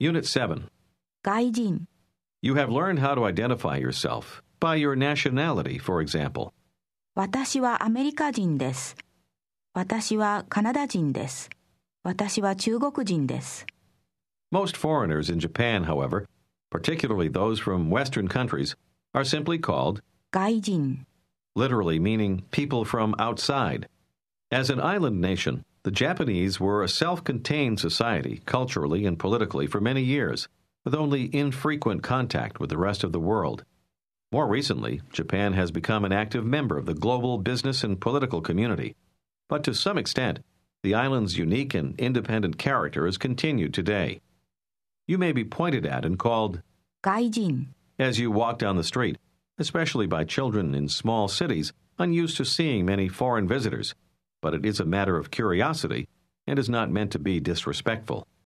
Unit 7. 外人、 You have learned how to identify yourself by your nationality, for example. 私はアメリカ人です。私はカナダ人です。私は中国人です。 Most foreigners in Japan, however, particularly those from Western countries, are simply called 外人、 literally meaning people from outside. As an island nation, the Japanese were a self-contained society culturally and politically for many years, with only infrequent contact with the rest of the world. More recently, Japan has become an active member of the global business and political community. But to some extent, the island's unique and independent character has continued today. You may be pointed at and called 外人、 as you walk down the street, especially by children in small cities unused to seeing many foreign visitors. But it is a matter of curiosity and is not meant to be disrespectful.